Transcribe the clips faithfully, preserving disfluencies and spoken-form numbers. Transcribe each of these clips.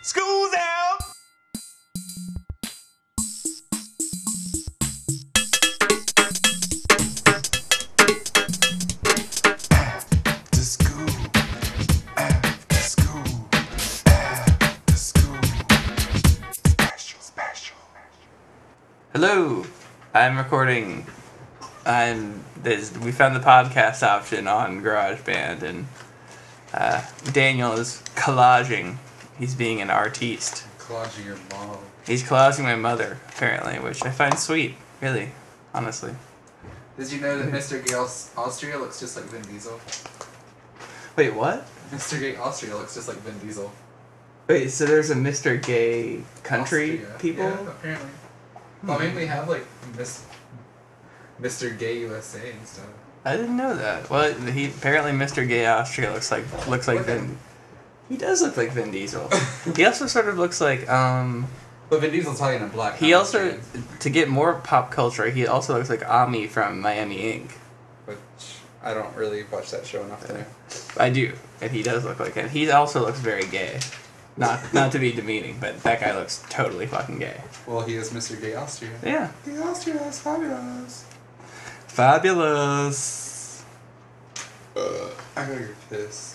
School's out! After school, after school, after school. Special, special. Hello, I'm recording. I'm this. We found the podcast option on GarageBand, and uh, Daniel is collaging. He's being an artiste. Collaging your mom. He's collaging my mother, apparently, which I find sweet. Really, honestly. Did you know that Mister Gay Aus- Austria looks just like Vin Diesel? Wait, what? Mister Gay Austria looks just like Vin Diesel. Wait, so there's a Mister Gay country Austria. people? Yeah, apparently. Well, I mean, we have like Miss Mister Gay U S A and stuff. I didn't know that. Well, he apparently Mister Gay Austria looks like looks like Look at Vin. He does look like Vin Diesel. He also sort of looks like um. But Vin Diesel's Italian and black. He not also, Austrian, to get more pop culture, he also looks like Ami from Miami Ink. which I don't really watch that show enough to know. I do, and he does look like it. He also looks very gay. Not not to be demeaning, but that guy looks totally fucking gay. Well, he is Mister Gay Austria. Yeah. Gay Austria is fabulous. Fabulous. Uh, I gotta get pissed.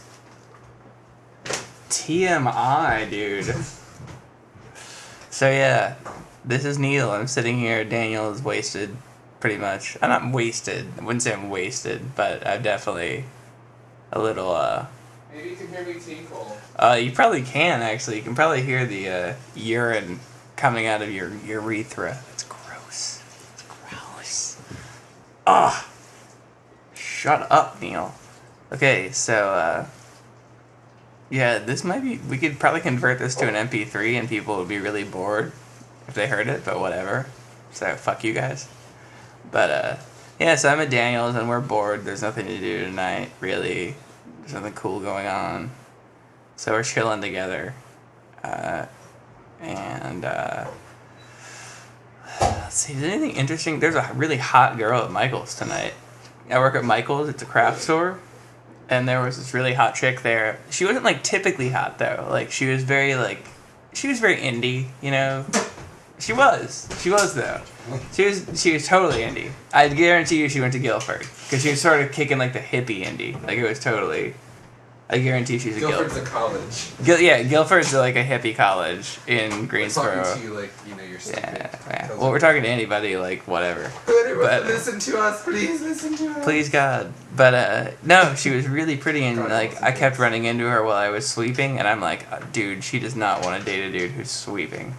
T M I, dude. So yeah, this is Neil. I'm sitting here. Daniel is wasted, pretty much. I'm not wasted. I wouldn't say I'm wasted, but I'm definitely a little, uh... Maybe you can hear me tinkle. Uh, you probably can, actually. You can probably hear the uh, urine coming out of your urethra. That's gross. It's gross. Ah! Shut up, Neil. Okay, so, uh... yeah, this might be... We could probably convert this to an M P three and people would be really bored if they heard it, but whatever. So, fuck you guys. But, uh... yeah, so I'm at Daniel's and we're bored. There's nothing to do tonight, really. There's nothing cool going on. So we're chilling together. Uh, and, uh... let's see, is there anything interesting? There's a really hot girl at Michael's tonight. I work at Michael's. It's a craft store. And there was this really hot chick there. She wasn't, like, typically hot, though. Like, she was very, like... She was very indie, you know? She was. She was, though. She was She was totally indie. I guarantee you she went to Guilford. Because she was sort of kicking, like, the hippie indie. Like, it was totally... I guarantee she's a Guilford's Guilford. a college. Gil- yeah, Guilford's, like, a hippie college in Greensboro. Talking to you like, you know, you're stupid. Yeah, yeah. Well, we're talking to anybody, like, whatever. But, But- listen to us, please listen to us. Please God. But uh no, she was really pretty and God like bless I you. kept running into her while I was sleeping and I'm like, uh, dude, she does not want to date a dude who's sweeping.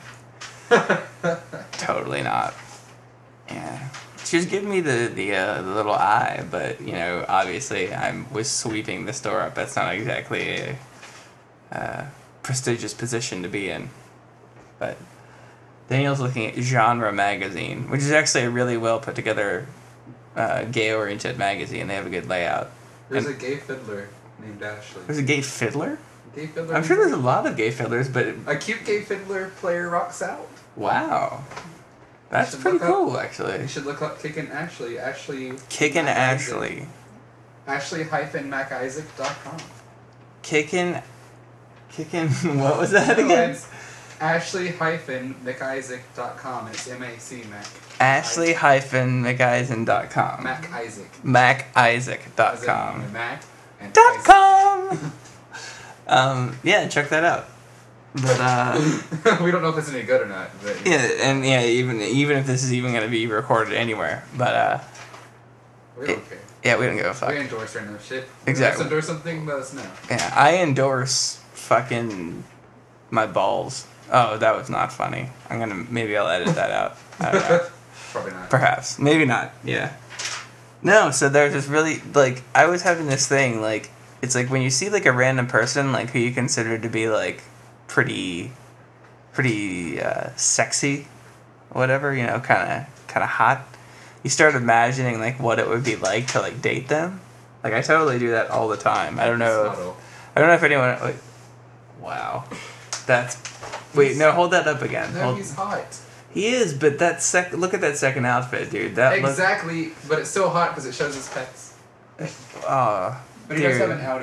Totally not. Yeah. She was giving me the the, uh, the little eye, but you know, obviously I was sweeping the store up. That's not exactly a uh, prestigious position to be in. But Daniel's looking at Genre Magazine, which is actually a really well put together uh, gay-oriented magazine. They have a good layout. There's And- a gay fiddler named Ashley. There's a gay fiddler? Gay fiddler. I'm sure there's a lot of gay fiddlers, but A cute gay fiddler player rocks out. wow. That's should pretty look up- cool, You actually. should look up Kickin' Ashley. Ashley. Kickin' Mac Ashley. Ashley hyphen mac isaac dot com. Kickin'... Kickin'... What was that again? It's Ashley hyphen mac isaac dot com. It's M A C Mac. Ashley hyphen McEisen dot com. Mac Isaac. Mac Isaac dot As in com. Mac and Dot Isaac. com! um, yeah, check that out. But, uh... We don't know if it's any good or not, but yeah, and yeah, even even if this is even going to be recorded anywhere. But, uh... we don't care. yeah, we don't give a fuck. We endorse random shit. Exactly. If you endorse something, let us know. Yeah, I endorse fucking my balls. Oh, that was not funny. I'm gonna maybe I'll edit that out. I don't know. Probably not. Perhaps, maybe not. Yeah. No, so there's this really like I was having this thing like it's like when you see like a random person like who you consider to be like pretty, pretty uh, sexy, whatever you know, kind of kind of hot. You start imagining like what it would be like to like date them. Like I totally do that all the time. I don't know. If, Subtle. I don't know if anyone. Like, wow, that's. Wait, no, hold that up again. No, Hold, he's hot. he is, but that sec. Look at that second outfit, dude. That looks. Exactly, but it's still hot because it shows his pecs. Oh, But he does dude. have an Audi.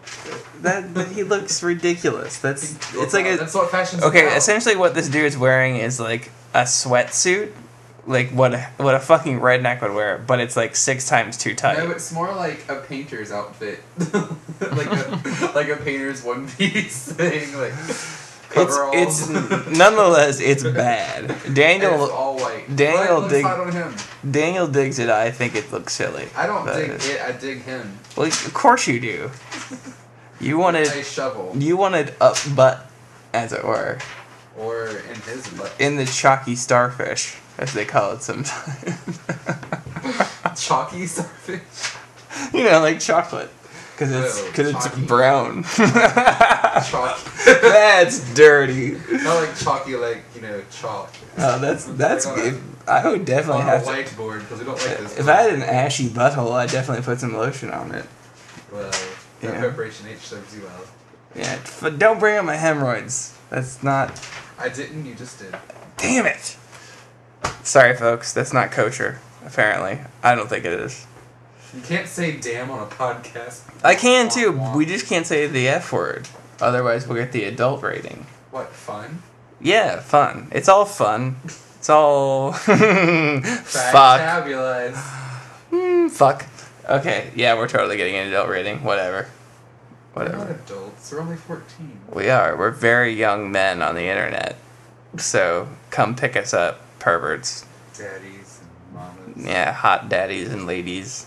That but he looks ridiculous. That's it's like a That's what fashion's okay. about. Essentially, what this dude's wearing is like a sweatsuit, like what a, what a fucking redneck would wear, but it's like six times too tight. No, it's more like a painter's outfit, like a like a painter's one piece thing, like It's coveralls. it's nonetheless it's bad. And Daniel it's all white. Daniel But it looks dig- hot on him. Daniel digs it. I think it looks silly. I don't But- dig it. I dig him. Well, of course you do. You wanted A shovel, you wanted up butt, as it were, or in his butt. in the chalky starfish, as they call it sometimes. Chalky starfish. You know, like chocolate, because it's Oh, because it's chalky. brown. Chalk. That's dirty. Not like chalky, like you know, chalk. Oh, that's that's Like on a- good. I would definitely On a have to. whiteboard because we don't like this. If I had an ashy butthole, I'd definitely put some lotion on it. Well, Yeah. that preparation H serves you well. Yeah, but don't bring up my hemorrhoids. That's not. I didn't. You just did. Damn it. Sorry, folks. That's not kosher. Apparently, I don't think it is. You can't say "damn" on a podcast. I can too. Wah, wah. We just can't say the F word. Otherwise, we'll get the adult rating. What fun? Yeah, fun. It's all fun. It's all. Fuck. Factabulize. Mm, fuck. Okay, yeah, we're totally getting an adult rating. Whatever. We're not Whatever. adults. We're only fourteen. We are. We're very young men on the internet. So come pick us up, perverts. Daddies and mamas. Yeah, hot daddies and ladies.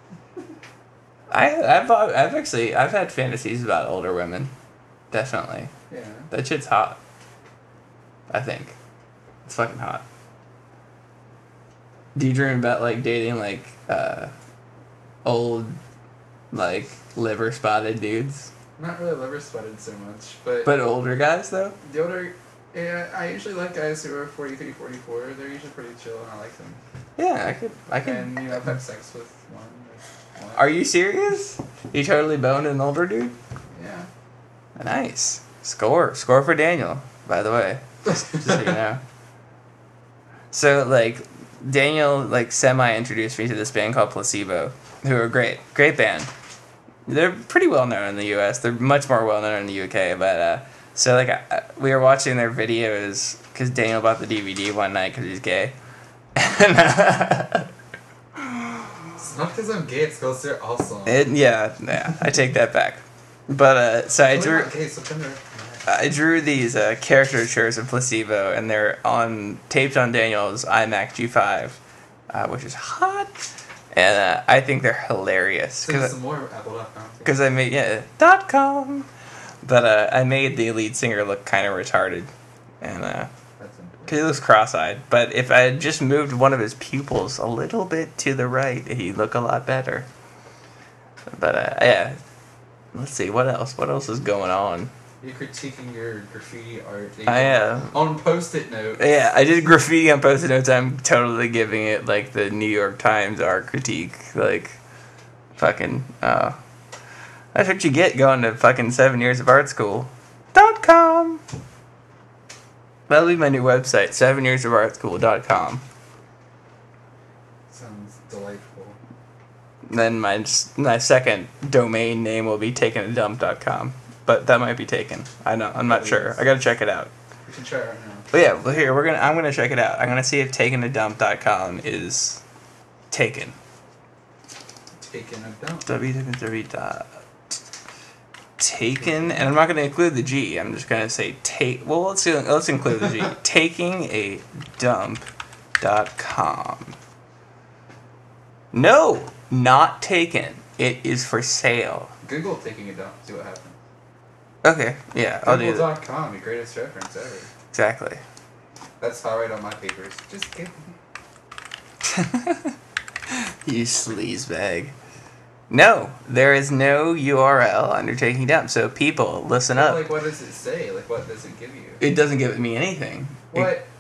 I, I've, I've actually, I've had fantasies about older women. Definitely. Yeah. That shit's hot. I think. It's fucking hot. Do you dream about, like, dating, like, uh, old, like, liver spotted dudes? Not really liver spotted so much, but, But older guys, though? the older. Yeah, I usually like guys who are forty-three, forty-four. They're usually pretty chill, and I like them. Yeah, I could, I could. And you know, I've had sex with one. With one. Are you serious? You totally boned an older dude? Yeah. Nice. Score. Score for Daniel, by the way. Just so you know. So, like, Daniel, like, semi-introduced me to this band called Placebo, who are great. Great band. They're pretty well known in the U S. They're much more well known in the U K, but, uh, so, like, I, we were watching their videos, because Daniel bought the D V D one night because he's gay. And, uh, It's not because I'm gay, it's because they're awesome. it, yeah, yeah, I take that back. But, uh, so I I'm drew... not gay, so come here. I drew these uh, caricatures of Placebo, and they're on taped on Daniel's iMac G five, uh, which is hot, and uh, I think they're hilarious Send because some more Apple dot com. because I made yeah dot com, but uh, I made the lead singer look kind of retarded, and uh, That's important. because he looks cross-eyed. But if I had just moved one of his pupils a little bit to the right, he'd look a lot better. But uh, yeah, let's see what else. What else is going on? You're critiquing your graffiti art. that you I did am. On post-it notes. Yeah, I did graffiti on Post-it notes. I'm totally giving it like the New York Times art critique. Like, fucking, uh, that's what you get going to fucking seven years of art school. Dot com. That'll be my new website, seven years of art school dot com. Sounds delightful. Then my s- my second domain name will be taken a dump dot com. But that might be taken. I know. I'm not sure. I gotta check it out. We can try it right now. But yeah, well here we're gonna. I'm gonna check it out. I'm gonna see if taken a dump dot com is taken. Taking a dump. www dot taken, and I'm not gonna include the G. I'm just gonna say take. Well, let's do, let's include the G. taking a dump dot com. No, not taken. It is for sale. Google taking a dump. See what happens. Okay, yeah, I'll do Google that. dot com, the greatest reference ever. Exactly. That's how I write on my papers. Just kidding. You sleazebag. No, there is no U R L under taking dump. So people, listen up. Like, what does it say? Like, what does it give you? It doesn't give me anything. What?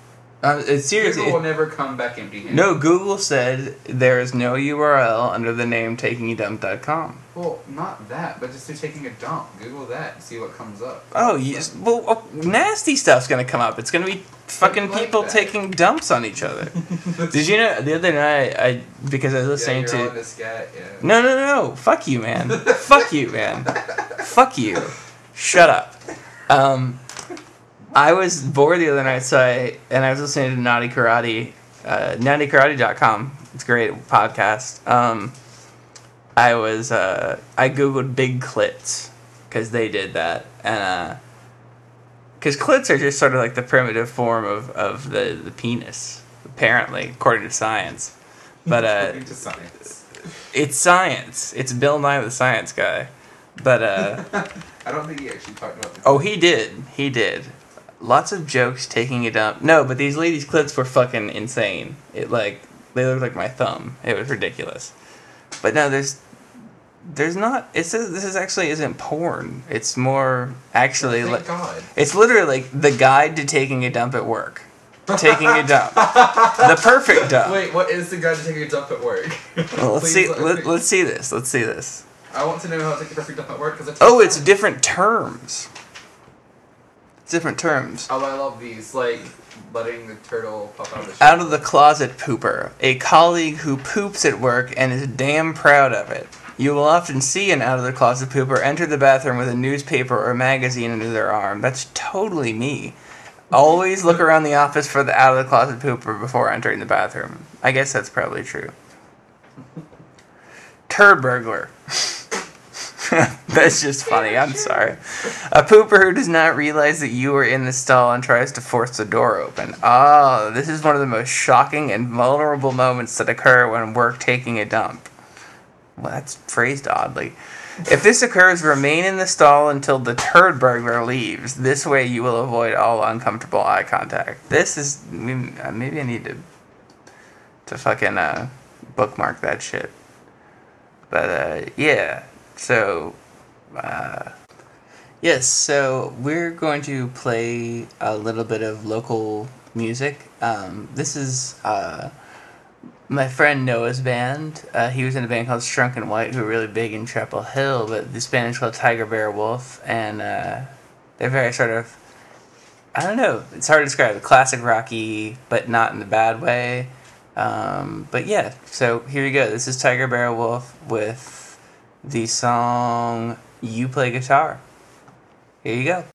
Uh, it's seriously. Google will never come back empty-handed. No, Google said there is no U R L under the name taking a dump dot com. Well, not that, but just through taking a dump. Google that and see what comes up. Oh, yes. Well, oh, nasty stuff's gonna come up. It's gonna be fucking like people that. taking dumps on each other. Did you know the other night I because I was Yeah, listening you're to. on this guy, yeah. No, no, no, no! Fuck you, man! Fuck you, man! Fuck you! Shut up. Um, I was bored the other night, so I and I was listening to Naughty Karate, uh, naughty karate dot com. It's a great podcast. Um, I was uh, I googled big clits because they did that, and because clits are just sort of like the primitive form of, of the, the penis, apparently, according to science. But uh, According to science. it's science. It's Bill Nye the Science Guy. But uh, I don't think he actually talked about. The oh, he did. He did. Lots of jokes taking a dump. No, but these ladies' clits were fucking insane. It like they looked like my thumb. It was ridiculous. But no, there's there's not. It's a, this is actually isn't porn. It's more actually Thank like God. it's literally like the guide to taking a dump at work. Taking a dump. The perfect dump. Wait, what is the guy to take a dump at work? Well, let's Please see. let Let, me- let's see this. Let's see this. I want to know how to take a perfect dump at work because Oh, it's different terms. It's different terms. Oh, I love these. Like letting the turtle pop out of the Out of the closet pooper. A colleague who poops at work and is damn proud of it. You will often see an out of the closet pooper enter the bathroom with a newspaper or magazine under their arm. That's totally me. Always look around the office for the out of the closet pooper before entering the bathroom. I guess that's probably true. Turd burglar. That's just funny, I'm sorry. A pooper who does not realize that you are in the stall and tries to force the door open. Oh, this is one of the most shocking and vulnerable moments that occur when work taking a dump. Well, that's phrased oddly. If this occurs, remain in the stall until the turd burglar leaves. This way you will avoid all uncomfortable eye contact. This is... Maybe I need to... To fucking, uh... bookmark that shit. But, uh, yeah. So, uh... yes, so we're going to play a little bit of local music. Um, this is, uh... my friend Noah's band. Uh, he was in a band called Shrunken White, who were really big in Chapel Hill, but this band is called Tiger Bear Wolf, and uh, they're very sort of, I don't know, it's hard to describe, classic rocky, but not in the bad way. Um, but yeah, so here you go. This is Tiger Bear Wolf with the song You Play Guitar. Here you go.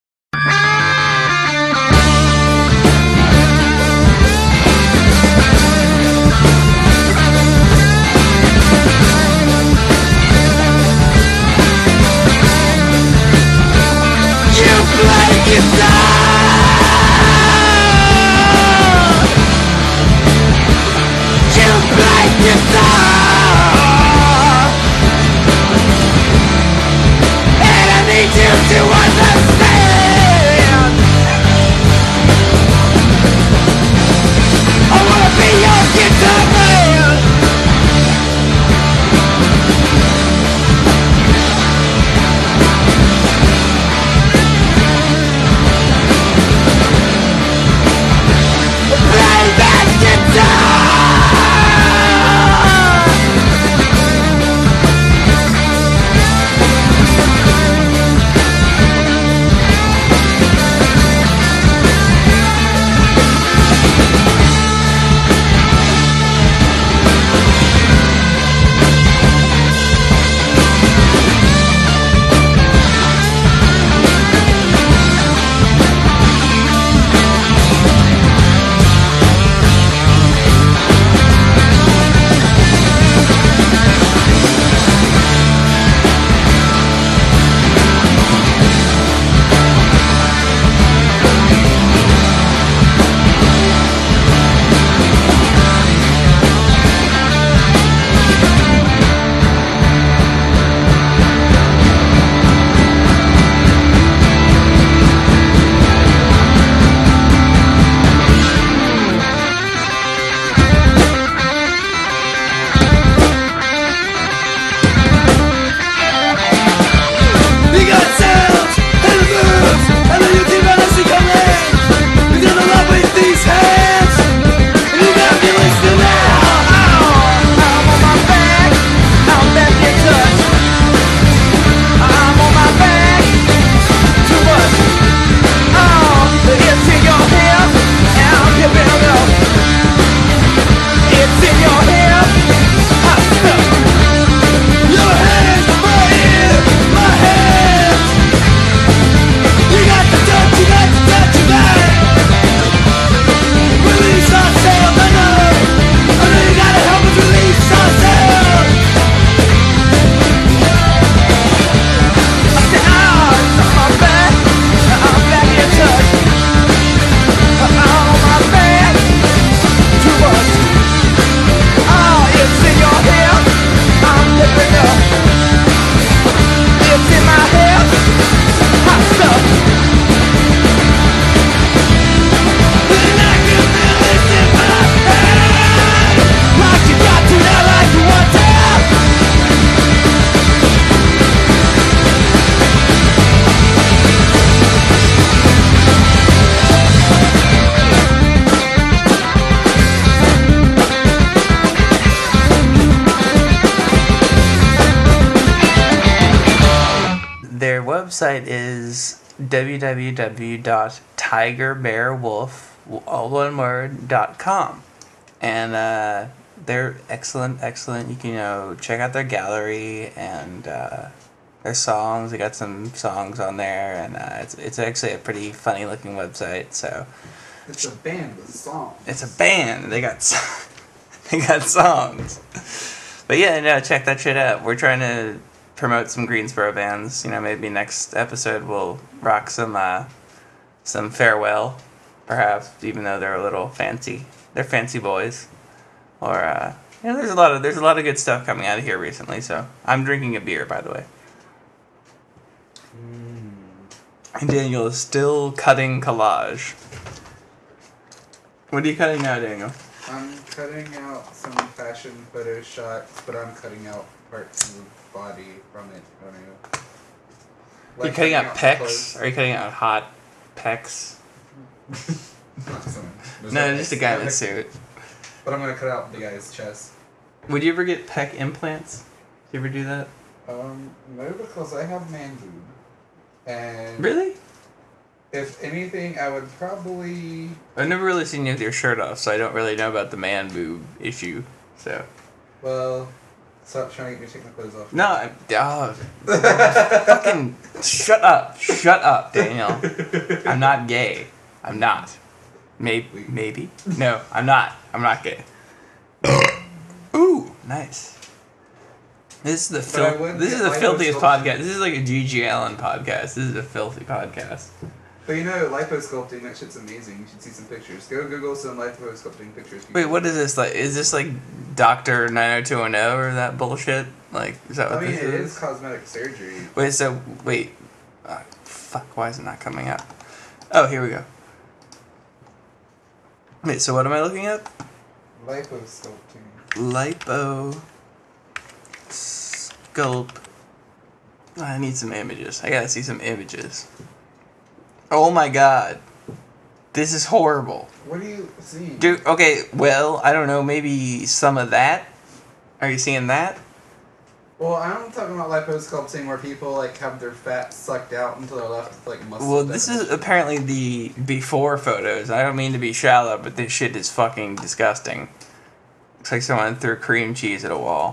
Guitar website is w w w dot tiger bear wolf all one word dot com, and uh, they're excellent, excellent. You can you know check out their gallery and uh, their songs. They got some songs on there, and uh, it's it's actually a pretty funny looking website. So It's a band with songs. it's a band. They got so- they got songs. But yeah, no, check that shit out. We're trying to promote some Greensboro bands. You know, maybe next episode we'll rock some uh, some Farewell, perhaps, even though they're a little fancy. They're fancy boys. Or uh, you know, there's a lot of there's a lot of good stuff coming out of here recently. So I'm drinking a beer, by the way. And Daniel is still cutting collage. What are you cutting now, Daniel? I'm cutting out some fashion photo shots, but I'm cutting out parts of the body from it. I don't know. Are you Like cutting out pecs? clothes. Are you cutting out hot pecs? Not some- there's No, no just a pecs. guy in a suit. But I'm gonna cut out the guy's chest. Would you ever get pec implants? Did you ever do that? Um, no, because I have man boob. And Really? if anything, I would probably. I've never really seen you with your shirt off, so I don't really know about the man boob issue. So Well, stop trying to get me to take my clothes off. no, I'm, oh, fucking shut up, shut up, Daniel. I'm not gay. I'm not. Maybe, maybe. No, I'm not. I'm not gay. Ooh, nice. This is the But I fil- would This get is the filthiest liposculpting. podcast. This is like a G G Allen podcast. This is a filthy podcast. But you know, liposculpting, that shit's amazing. You should see some pictures. Go Google some liposculpting pictures. Wait, what is this like? Is this like Doctor nine oh two one oh or that bullshit? Like, is that I what mean, this it is? is cosmetic surgery. Wait, so wait, uh, fuck. Why is it not coming up? Oh, here we go. Wait, so what am I looking at? Liposculpting. Lipo sculpt. I need some images. I gotta see some images. Oh my god. This is horrible. What are you seeing? Dude, okay, well, I don't know, maybe some of that? Are you seeing that? Well, I'm talking about liposculpting where people like have their fat sucked out until they're left with like muscle. Well, this is apparently the before photos. I don't mean to be shallow, but this shit is fucking disgusting. Looks like someone threw cream cheese at a wall.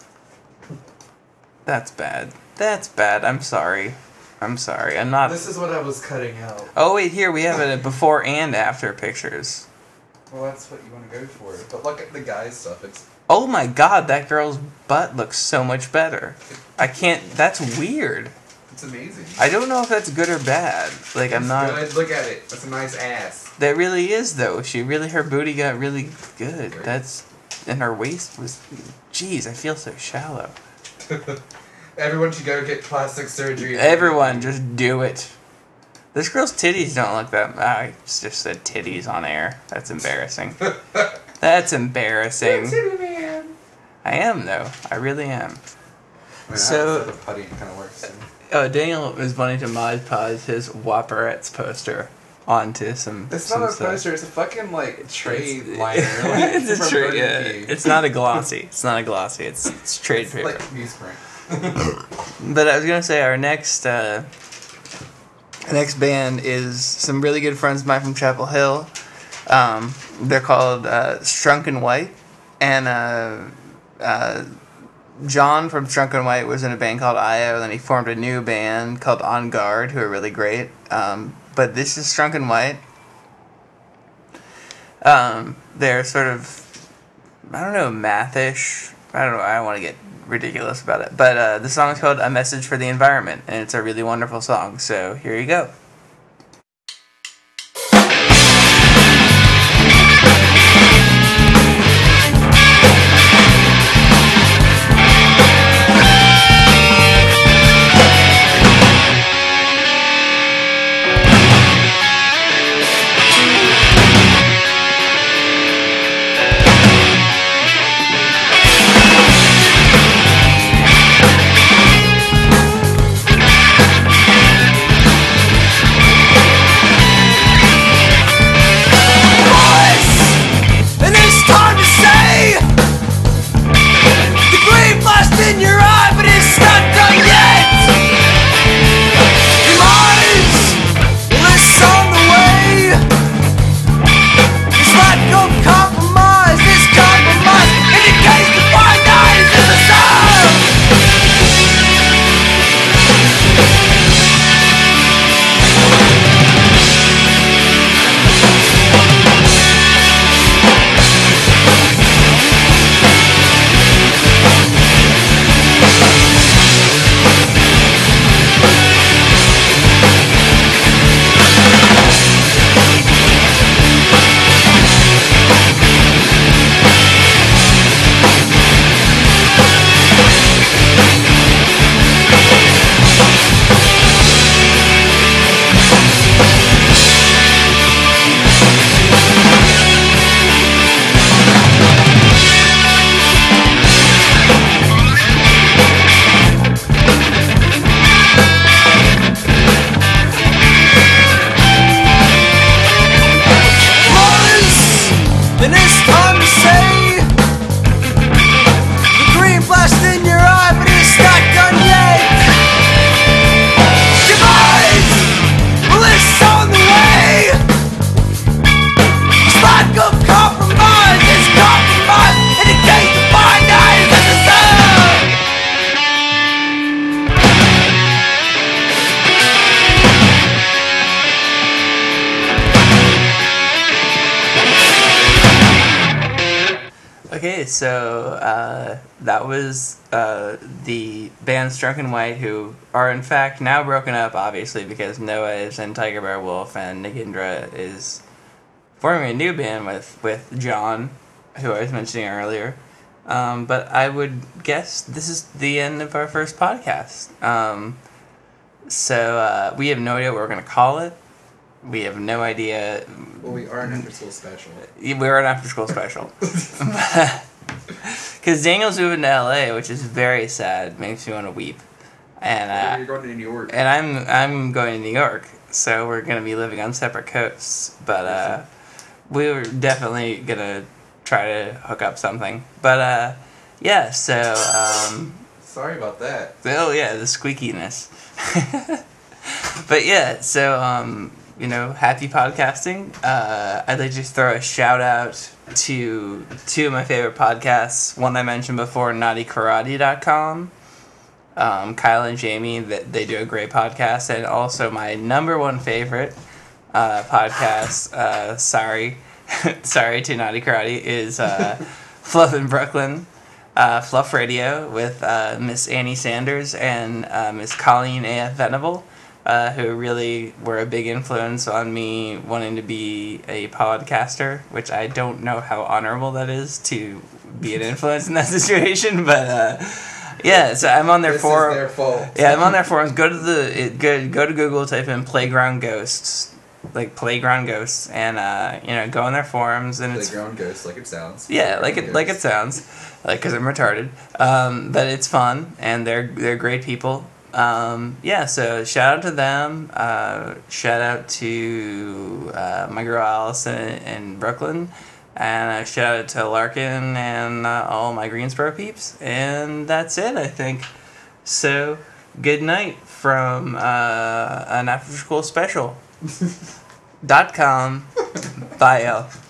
That's bad. That's bad. I'm sorry. I'm sorry. I'm not... This is what I was cutting out. Oh, wait, here we have a before and after pictures. Well, that's what you want to go for. But look at the guy's stuff. It's Oh my god, that girl's butt looks so much better. I can't... That's weird. it's amazing. I don't know if that's good or bad. Like, I'm It's not... good. Look at it. That's a nice ass. That really is, though. She really... Her booty got really good. That's... And her waist was... Jeez, I feel so shallow. Everyone should go get plastic surgery. Everyone, just do it. This girl's titties don't look that... I just said titties on air. That's embarrassing. That's embarrassing. Titty man. I am, though. I really am. I mean, So- I the putty kind of works. Too. Oh, Daniel was wanting to Mod Podge his Whopperettes poster onto some. It's some not a stuff. poster. It's a fucking like trade It's- liner. Like, it's a from trade. Burger Yeah, King. it's not a glossy. It's not a glossy. It's it's trade It's paper. like newsprint. But I was gonna say our next uh, our next band is some really good friends of mine from Chapel Hill. Um, they're called uh, Strunken White, and uh, uh, John from Strunken White was in a band called I O. Then he formed a new band called On Guard, who are really great. Um, but this is Strunken White. Um, they're sort of, I don't know, mathish. I don't know. I don't want to get ridiculous about it. But uh, the song is called A Message for the Environment, and it's a really wonderful song. So here you go. Okay, so uh, that was uh, the band Strunk and White, who are in fact now broken up, obviously, because Noah is in Tiger Bear Wolf and Nagindra is forming a new band with, with John, who I was mentioning earlier. Um, but I would guess this is the end of our first podcast. Um, so uh, we have no idea what we're going to call it. We have no idea. Well, we are an after school special. We're an after school special. Because Daniel's moving to L A, which is very sad. Makes me want to weep. And uh, You're going to New York. and I'm I'm going to New York, so we're gonna be living on separate coasts. But uh, we were definitely gonna try to hook up something. But uh, yeah. So um, Sorry about that. oh yeah, the squeakiness. But yeah, so um, you know, happy podcasting. Uh, I'd like to just throw a shout out to two of my favorite podcasts. One I mentioned before, naughty karate dot com. Um, Kyle and Jamie, that they do a great podcast, and also my number one favorite uh, podcast. Uh, sorry, sorry to Naughty Karate is uh, Fluff in Brooklyn, uh, Fluff Radio with uh, Miss Annie Sanders and uh, Miss Colleen A F Venable, uh, who really were a big influence on me wanting to be a podcaster, which I don't know how honorable that is to be an influence in that situation, but. Uh, Yeah, so I'm on their This forum. is their fault. Yeah, I'm on their forums. Go to the it, go go to Google, type in Playground Ghosts, like Playground Ghosts, and uh, you know, go on their forums, and it's Playground ghost, like it sounds. yeah, like Playground it like it ghosts. sounds, like because I'm retarded. Um, but it's fun, and they're they're great people. Um, yeah, so shout out to them. Uh, shout out to uh, my girl Allison in Brooklyn. And a shout out to Larkin and uh, all my Greensboro peeps. And that's it, I think. So, good night from uh, an after school special. dot com. Bye, L.